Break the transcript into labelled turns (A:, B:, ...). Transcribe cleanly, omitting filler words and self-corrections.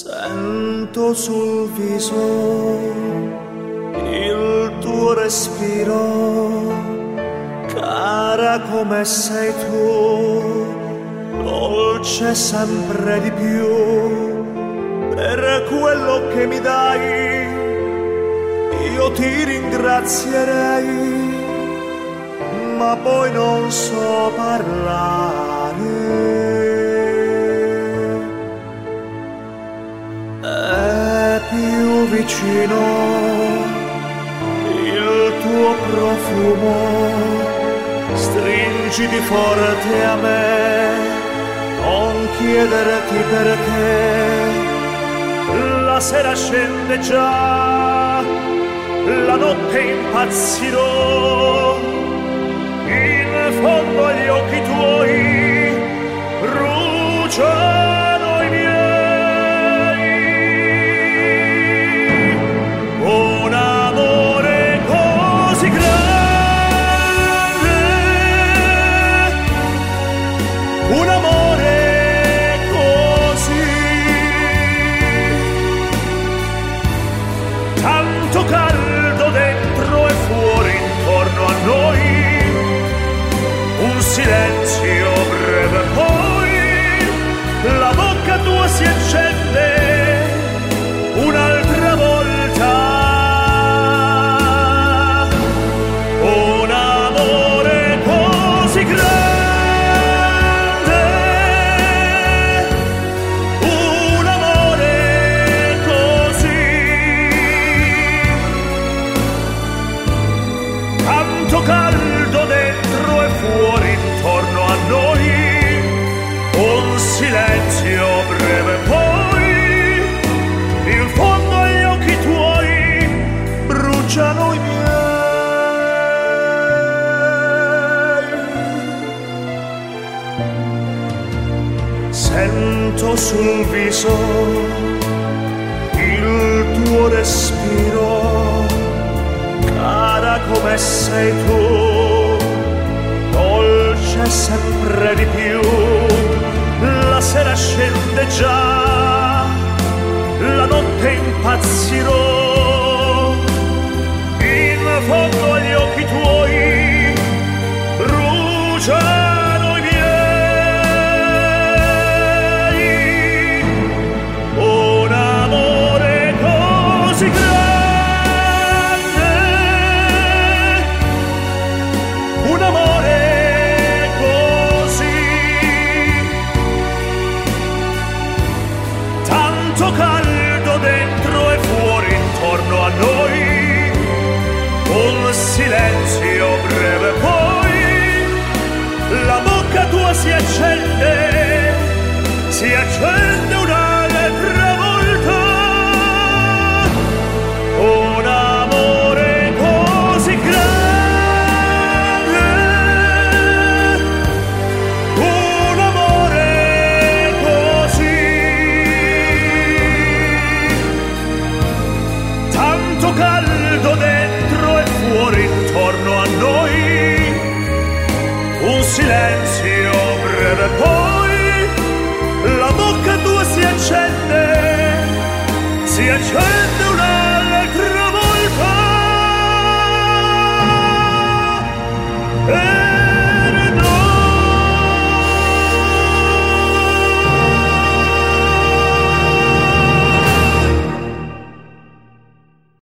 A: Sento sul viso il tuo respiro, cara come sei tu, dolce sempre di più. Per quello che mi dai io ti ringrazierei, ma poi non so parlare. È più vicino il tuo profumo, stringiti forte a me, non chiederti perché. La sera scende già, la notte impazzirò, in fondo agli occhi tuoi bruciano i miei. Un amore così grande, un amore tanto caldo dentro e fuori intorno a noi, un silenzio breve poi, la bocca tua si accende un'altra volta. Un amore così grande, un amore così tanto caldo dentro e fuori intorno a noi, un silenzio breve poi, in fondo agli occhi tuoi bruciano i miei. Sento sul viso il tuo respiro, cara come sei tu, dolce sempre di più. La sera scende già, la notte impazzirò, in fondo agli occhi tuoi bruciano i miei. Un amore così grande, un amore così tanto caldo dentro e fuori intorno a noi, un silenzio breve poi, la bocca tua si accende un'altra volta. Un amore così grande, un amore così tanto caldo dentro e fuori intorno a noi, un silenzio breve poi, la bocca tua si accende un'altra volta.